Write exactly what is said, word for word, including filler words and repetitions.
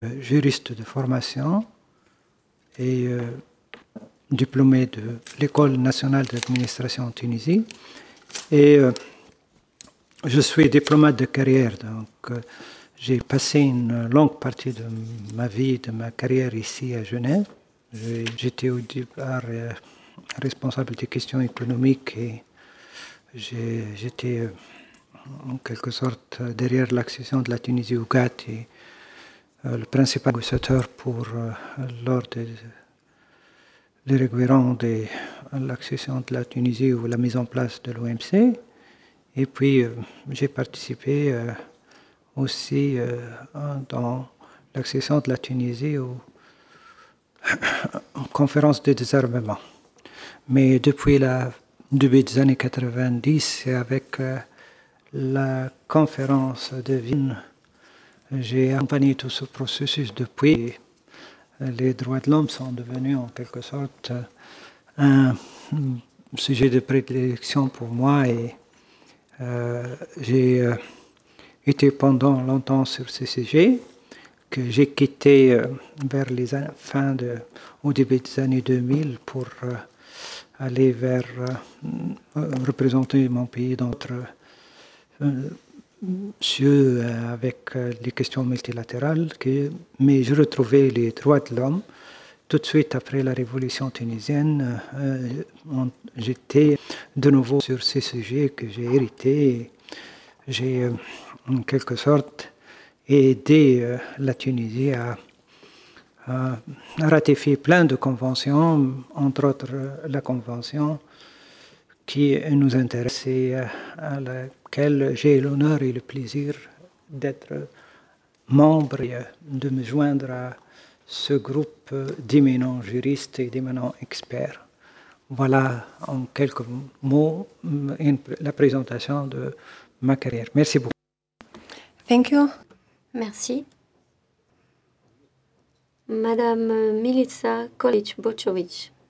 juriste de formation et euh, diplômé de l'École nationale d'administration en Tunisie. Et euh, je suis diplomate de carrière, donc euh, j'ai passé une longue partie de ma vie, de ma carrière ici à Genève. J'étais au départ euh, responsable des questions économiques et j'étais euh, en quelque sorte derrière l'accession de la Tunisie au G A T T et euh, le principal négociateur pour euh, lors des les réguérants de l'accession de la Tunisie ou la mise en place de l'O M C. Et puis, euh, j'ai participé euh, aussi euh, dans l'accession de la Tunisie aux, aux conférences de désarmement. Mais depuis le début des années quatre-vingt-dix, c'est avec euh, la conférence de Vienne, j'ai accompagné tout ce processus depuis. Les droits de l'homme sont devenus en quelque sorte un sujet de prédilection pour moi et euh, j'ai euh, été pendant longtemps sur ce sujet que j'ai quitté euh, vers les fins de, au début des années deux mille pour euh, aller vers euh, représenter mon pays dans d'autres euh, cieux euh, avec euh, les questions multilatérales, que, mais je retrouvais les droits de l'homme. Tout de suite après la révolution tunisienne, euh, j'étais de nouveau sur ces sujets que j'ai hérités. J'ai, euh, en quelque sorte, aidé euh, la Tunisie à, à, ratifier plein de conventions, entre autres la convention qui nous intéresse et à laquelle j'ai l'honneur et le plaisir d'être membre et de me joindre à ce groupe d'éminents juristes et d'éminents experts. Voilà en quelques mots une, la présentation de ma carrière. Merci beaucoup. Thank you. Merci. Madame Milica Kolic-Bochovic.